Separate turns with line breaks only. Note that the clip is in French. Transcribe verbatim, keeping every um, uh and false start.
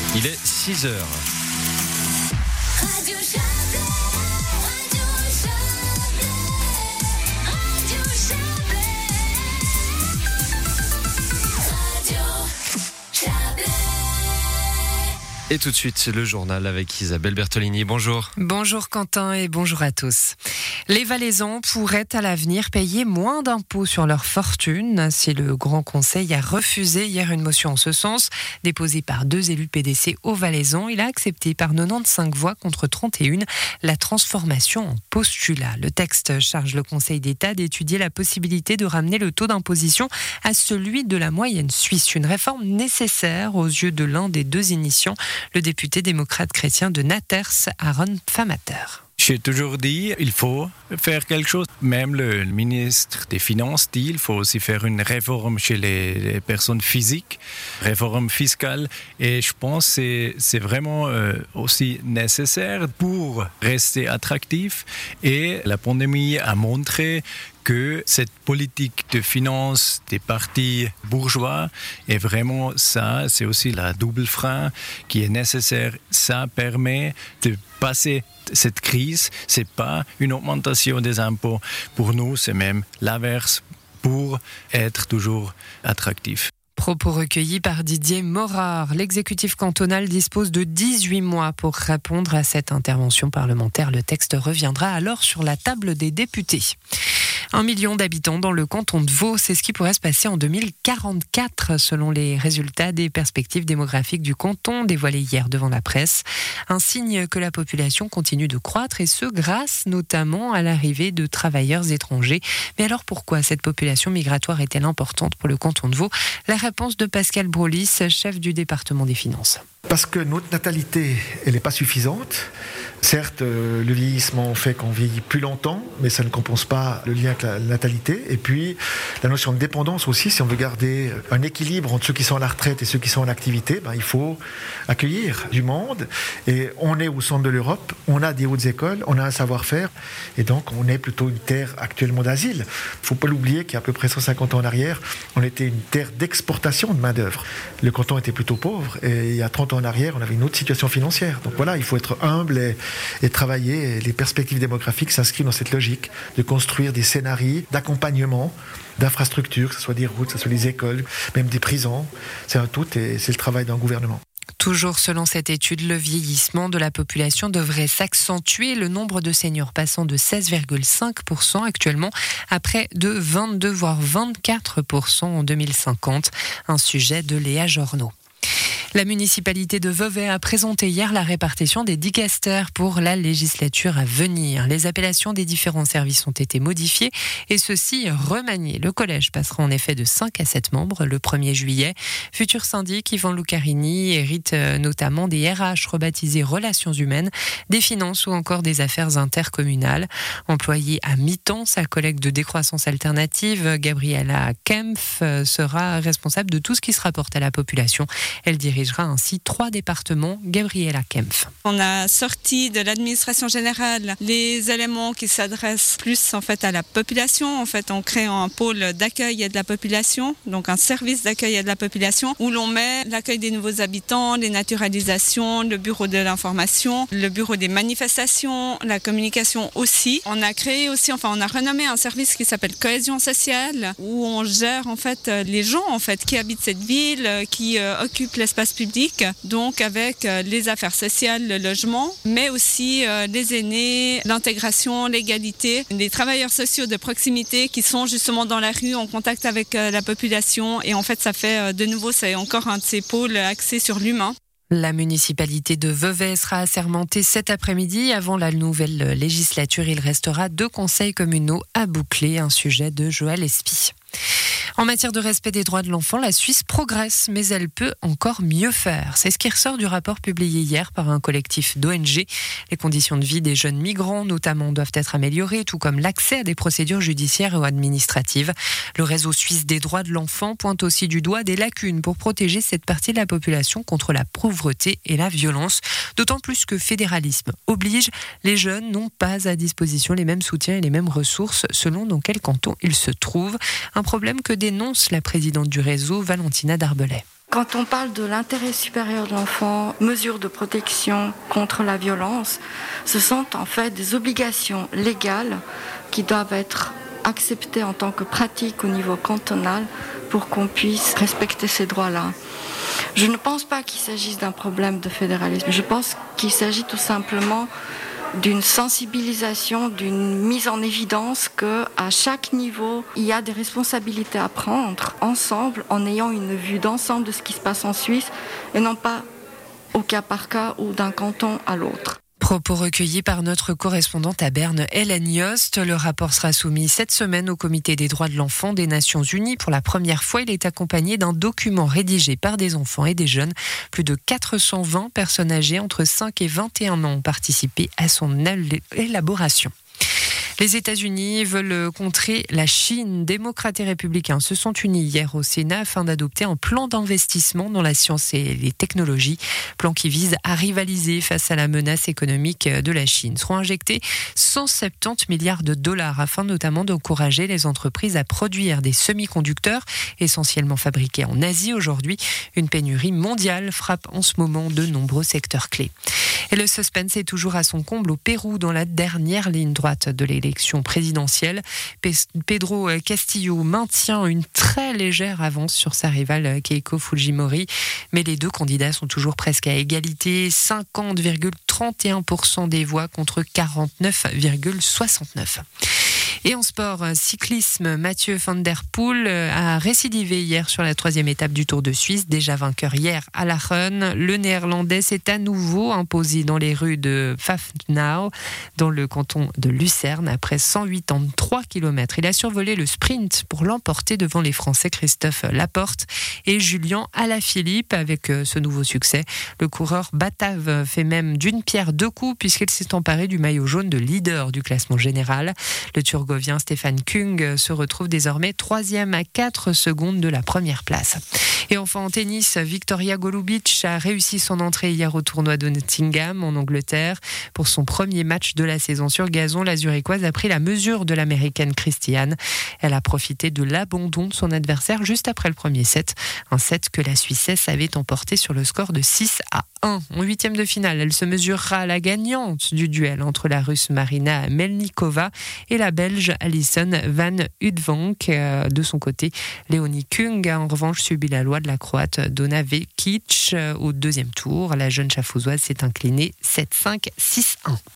Il est six heures.
Radio Chablais, Radio Chablais, Radio Chablais, Radio Chablais.
Et tout de suite, le journal avec Isabelle Bertolini. Bonjour.
Bonjour Quentin et bonjour à tous. Les Valaisans pourraient à l'avenir payer moins d'impôts sur leur fortune si le Grand Conseil a refusé hier une motion en ce sens, déposée par deux élus P D C au Valaisan. Il a accepté par quatre-vingt-quinze voix contre trente et un la transformation en postulat. Le texte charge le Conseil d'État d'étudier la possibilité de ramener le taux d'imposition à celui de la moyenne suisse. Une réforme nécessaire aux yeux de l'un des deux initiants, le député démocrate chrétien de Naters, Aaron Famater.
J'ai toujours dit il faut faire quelque chose. Même le ministre des Finances dit il faut aussi faire une réforme chez les, les personnes physiques, réforme fiscale. Et je pense que c'est, c'est vraiment euh, aussi nécessaire pour rester attractif. Et la pandémie a montré que cette politique de finance des partis bourgeois est vraiment ça, c'est aussi la double frein qui est nécessaire. Ça permet de passer cette crise, c'est pas une augmentation des impôts. Pour nous, c'est même l'inverse pour être toujours attractif.
Propos recueillis par Didier Morard. L'exécutif cantonal dispose de dix-huit mois pour répondre à cette intervention parlementaire. Le texte reviendra alors sur la table des députés. Un million d'habitants dans le canton de Vaud, c'est ce qui pourrait se passer en deux mille quarante-quatre selon les résultats des perspectives démographiques du canton dévoilés hier devant la presse. Un signe que la population continue de croître et ce grâce notamment à l'arrivée de travailleurs étrangers. Mais alors pourquoi cette population migratoire est-elle importante pour le canton de Vaud ? La réponse de Pascal Brolis, chef du département des finances.
Parce que notre natalité, elle n'est pas suffisante. Certes, le vieillissement fait qu'on vieillit plus longtemps, mais ça ne compense pas le lien avec la natalité. Et puis, la notion de dépendance aussi, si on veut garder un équilibre entre ceux qui sont à la retraite et ceux qui sont en activité, ben, il faut accueillir du monde. Et on est au centre de l'Europe, on a des hautes écoles, on a un savoir-faire, et donc on est plutôt une terre actuellement d'asile. Il ne faut pas l'oublier qu'il y a à peu près cent cinquante ans en arrière, on était une terre d'exportation de main-d'œuvre. Le canton était plutôt pauvre, et il y a trente ans en arrière, on avait une autre situation financière. Donc voilà, il faut être humble et, et travailler. Et les perspectives démographiques s'inscrivent dans cette logique de construire des scénarios d'accompagnement, d'infrastructures, que ce soit des routes, que ce soit des écoles, même des prisons. C'est un tout et c'est le travail d'un gouvernement.
Toujours selon cette étude, le vieillissement de la population devrait s'accentuer, le nombre de seniors passant de seize virgule cinq pour cent actuellement à près de vingt-deux voire vingt-quatre pour cent en deux mille cinquante. Un sujet de Léa Jornaud. La municipalité de Vevey a présenté hier la répartition des dicastères pour la législature à venir. Les appellations des différents services ont été modifiées et ceux-ci remaniés. Le collège passera en effet de cinq à sept membres le premier juillet. Futur syndic Yvan Lucarini hérite notamment des R H rebaptisés Relations humaines, des finances ou encore des affaires intercommunales. Employée à mi-temps, sa collègue de décroissance alternative, Gabriela Kempf, sera responsable de tout ce qui se rapporte à la population. Elle dirigera ainsi trois départements. Gabriela Kempf.
On a sorti de l'administration générale les éléments qui s'adressent plus en fait à la population. En fait, on crée un pôle d'accueil et de la population, donc un service d'accueil et de la population où l'on met l'accueil des nouveaux habitants, les naturalisations, le bureau de l'information, le bureau des manifestations, la communication aussi. On a créé aussi, enfin, on a renommé un service qui s'appelle Cohésion sociale où on gère en fait les gens en fait qui habitent cette ville, qui euh, occupent l'espace public, donc avec euh, les affaires sociales, le logement, mais aussi euh, les aînés, l'intégration, l'égalité, les travailleurs sociaux de proximité qui sont justement dans la rue en contact avec euh, la population et en fait ça fait euh, de nouveau, c'est encore un de ces pôles axés sur l'humain.
La municipalité de Vevey sera assermentée cet après-midi. Avant la nouvelle législature, il restera deux conseils communaux à boucler, un sujet de Joël Espy. En matière de respect des droits de l'enfant, la Suisse progresse, mais elle peut encore mieux faire. C'est ce qui ressort du rapport publié hier par un collectif d'O N G. Les conditions de vie des jeunes migrants, notamment, doivent être améliorées, tout comme l'accès à des procédures judiciaires ou administratives. Le réseau suisse des droits de l'enfant pointe aussi du doigt des lacunes pour protéger cette partie de la population contre la pauvreté et la violence. D'autant plus que fédéralisme oblige, les jeunes n'ont pas à disposition les mêmes soutiens et les mêmes ressources selon dans quel canton ils se trouvent. Un problème que dénonce la présidente du réseau, Valentina Darbelay.
Quand on parle de l'intérêt supérieur de l'enfant, mesures de protection contre la violence, ce sont en fait des obligations légales qui doivent être acceptées en tant que pratique au niveau cantonal pour qu'on puisse respecter ces droits-là. Je ne pense pas qu'il s'agisse d'un problème de fédéralisme. Je pense qu'il s'agit tout simplement d'une sensibilisation, d'une mise en évidence qu'à chaque niveau, il y a des responsabilités à prendre ensemble en ayant une vue d'ensemble de ce qui se passe en Suisse et non pas au cas par cas ou d'un canton à l'autre.
Propos recueillis par notre correspondante à Berne, Hélène Yost. Le rapport sera soumis cette semaine au Comité des droits de l'enfant des Nations Unies. Pour la première fois, il est accompagné d'un document rédigé par des enfants et des jeunes. Plus de quatre cent vingt personnes âgées entre cinq et vingt et un ans ont participé à son élaboration. Les États-Unis veulent contrer la Chine. Démocrates et républicains se sont unis hier au Sénat afin d'adopter un plan d'investissement dans la science et les technologies. Plan qui vise à rivaliser face à la menace économique de la Chine. Seront injectés cent soixante-dix milliards de dollars afin notamment d'encourager les entreprises à produire des semi-conducteurs essentiellement fabriqués en Asie. Aujourd'hui, une pénurie mondiale frappe en ce moment de nombreux secteurs clés. Et le suspense est toujours à son comble au Pérou dans la dernière ligne droite de l'élection présidentielle. Pedro Castillo maintient une très légère avance sur sa rivale Keiko Fujimori, mais les deux candidats sont toujours presque à égalité, cinquante virgule trente et un pour cent des voix contre quarante-neuf virgule soixante-neuf. Et en sport, cyclisme, Mathieu van der Poel a récidivé hier sur la troisième étape du Tour de Suisse. Déjà vainqueur hier à Lachen, le Néerlandais s'est à nouveau imposé dans les rues de Pfaffenau, dans le canton de Lucerne, après cent quatre-vingt-trois kilomètres. Il a survolé le sprint pour l'emporter devant les Français Christophe Laporte et Julien Alaphilippe. Avec ce nouveau succès, le coureur batave fait même d'une pierre deux coups puisqu'il s'est emparé du maillot jaune de leader du classement général. Le Turgovien Stefan Kung se retrouve désormais troisième à quatre secondes de la première place. Et enfin en tennis, Victoria Golubic a réussi son entrée hier au tournoi de Nottingham en Angleterre. Pour son premier match de la saison sur gazon, la Zurichoise a pris la mesure de l'américaine Christiane. Elle a profité de l'abandon de son adversaire juste après le premier set. Un set que la Suissesse avait emporté sur le score de six à un. En huitième de finale, elle se mesurera à la gagnante du duel entre la Russe Marina Melnikova et la Belge Alison Van Udvank. De son côté, Léonie Kung a en revanche subi la loi de la Croate Dona Vekic au deuxième tour. La jeune chafouzoise s'est inclinée sept cinq six un.